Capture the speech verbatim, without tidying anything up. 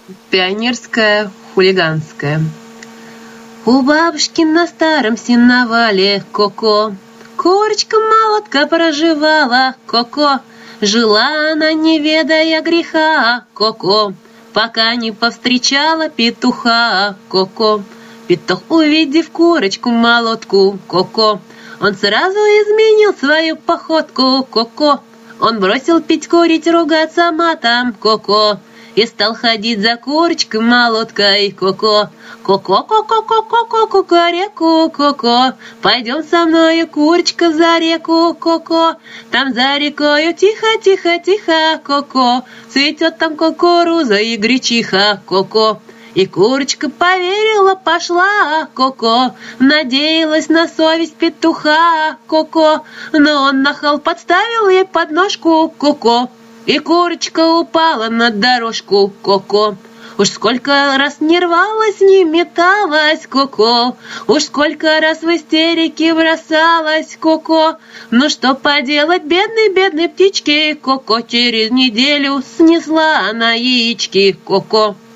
Пионерская, хулиганская. У бабушки на старом сеновале ко-ко, курочка-молотка проживала ко-ко. Жила она, не ведая греха ко-ко, пока не повстречала петуха ко-ко. Петух, увидев курочку-молотку ко-ко, он сразу изменил свою походку ко-ко. Он бросил пить, курить, ругаться матом ко-ко и стал ходить за курочкой-молоткой ко-ко. Ко-ко-ко-ко-ко-ко-ко, кукареку ко-ко, пойдем со мною, курочка, за реку ко-ко. Там за рекою тихо-тихо-тихо ко-ко, цветет там кукуруза и гречиха ко-ко. И курочка поверила, пошла ко-ко, надеялась на совесть петуха ко-ко, но он нахал подставил ей подножку ко-ко, и курочка упала на дорожку ко-ко. Уж сколько раз не рвалась, не металась ко-ко, уж сколько раз в истерике бросалась ко-ко. Ну что поделать, бедной, бедной птичке ко-ко, через неделю снесла она яички ко-ко.